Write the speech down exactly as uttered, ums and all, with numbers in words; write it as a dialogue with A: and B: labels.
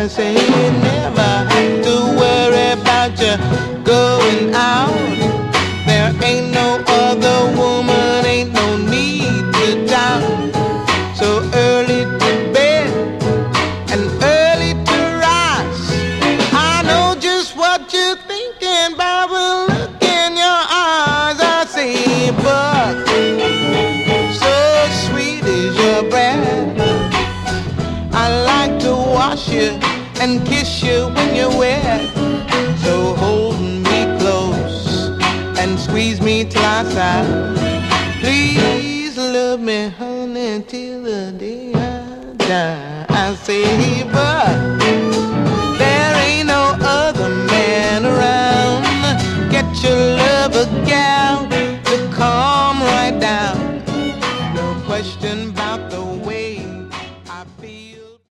A: I say never have to worry about you going out. There ain't no other woman, ain't no need to doubt. So early to bed and early to rise. I know just what you're thinking, by the look in your eyes. I say, but so sweet is your breath. I like to wash you and kiss you when you're wet. So hold me close and squeeze me till I sigh. Please love me, honey, till the day I die. I say, but